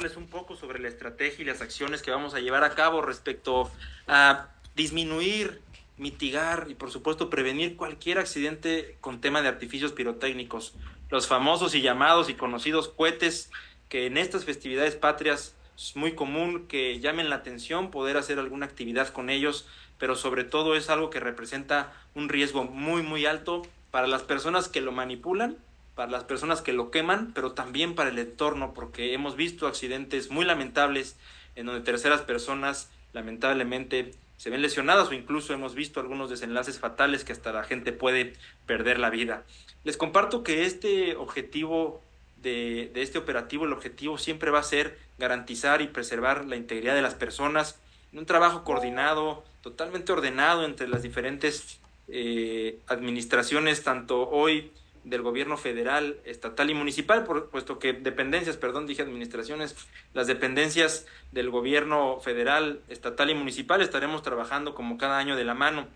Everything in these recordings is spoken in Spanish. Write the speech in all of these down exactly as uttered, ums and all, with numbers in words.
comentarles un poco sobre la estrategia y las acciones que vamos a llevar a cabo respecto a disminuir, mitigar y por supuesto prevenir cualquier accidente con tema de artificios pirotécnicos. Los famosos y llamados y conocidos cohetes, que en estas festividades patrias es muy común que llamen la atención poder hacer alguna actividad con ellos, pero sobre todo es algo que representa un riesgo muy muy alto para las personas que lo manipulan, para las personas que lo queman, pero también para el entorno, porque hemos visto accidentes muy lamentables en donde terceras personas lamentablemente se ven lesionadas, o incluso hemos visto algunos desenlaces fatales que hasta la gente puede perder la vida. Les comparto que este objetivo de, de este operativo, el objetivo siempre va a ser garantizar y preservar la integridad de las personas, un trabajo coordinado, totalmente ordenado entre las diferentes eh, administraciones, tanto hoy del gobierno federal, estatal y municipal, por, puesto que dependencias, perdón, dije administraciones, las dependencias del gobierno federal, estatal y municipal estaremos trabajando como cada año de la mano.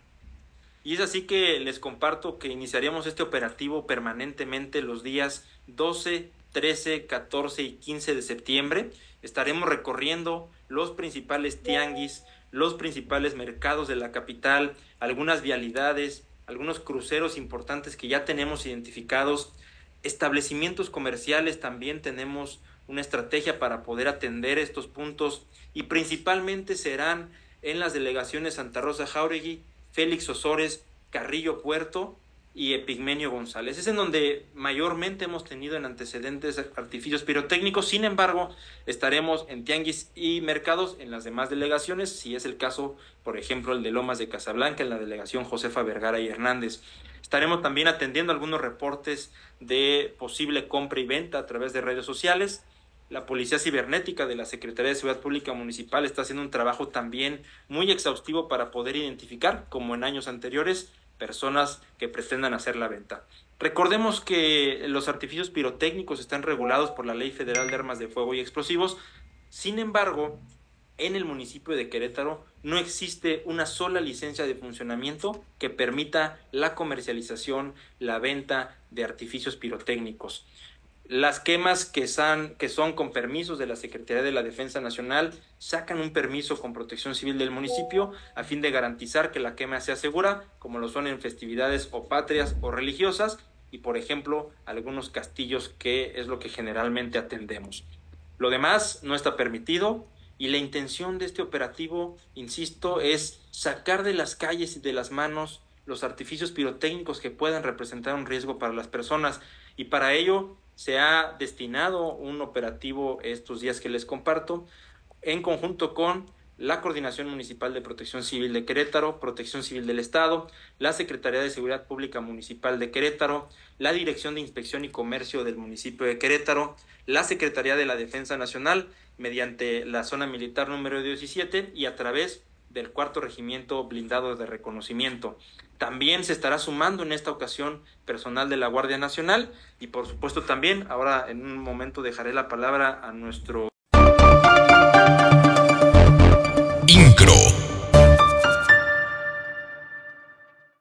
Y es así que les comparto que iniciaremos este operativo permanentemente los días doce, trece, catorce y quince de septiembre. Estaremos recorriendo los principales tianguis, los principales mercados de la capital, algunas vialidades, algunos cruceros importantes que ya tenemos identificados, establecimientos comerciales, también tenemos una estrategia para poder atender estos puntos y principalmente serán en las delegaciones Santa Rosa Jáuregui, Félix Osores, Carrillo Puerto y Epigmenio González. Es en donde mayormente hemos tenido en antecedentes artificios pirotécnicos. Sin embargo, estaremos en tianguis y mercados en las demás delegaciones, si es el caso, por ejemplo, el de Lomas de Casablanca, en la delegación Josefa Vergara y Hernández. Estaremos también atendiendo algunos reportes de posible compra y venta a través de redes sociales. La Policía Cibernética de la Secretaría de Seguridad Pública Municipal está haciendo un trabajo también muy exhaustivo para poder identificar, como en años anteriores, personas que pretendan hacer la venta. Recordemos que los artificios pirotécnicos están regulados por la Ley Federal de Armas de Fuego y Explosivos. Sin embargo, en el municipio de Querétaro no existe una sola licencia de funcionamiento que permita la comercialización, la venta de artificios pirotécnicos. Las quemas que son, que son con permisos de la Secretaría de la Defensa Nacional sacan un permiso con Protección Civil del municipio a fin de garantizar que la quema sea segura, como lo son en festividades o patrias o religiosas y, por ejemplo, algunos castillos, que es lo que generalmente atendemos. Lo demás no está permitido y la intención de este operativo, insisto, es sacar de las calles y de las manos los artificios pirotécnicos que puedan representar un riesgo para las personas, y para ello se ha destinado un operativo estos días que les comparto, en conjunto con la Coordinación Municipal de Protección Civil de Querétaro, Protección Civil del Estado, la Secretaría de Seguridad Pública Municipal de Querétaro, la Dirección de Inspección y Comercio del municipio de Querétaro, la Secretaría de la Defensa Nacional, mediante la zona militar número diecisiete y a través del cuarto regimiento blindado de reconocimiento. También se estará sumando en esta ocasión personal de la Guardia Nacional y por supuesto también, ahora en un momento dejaré la palabra a nuestro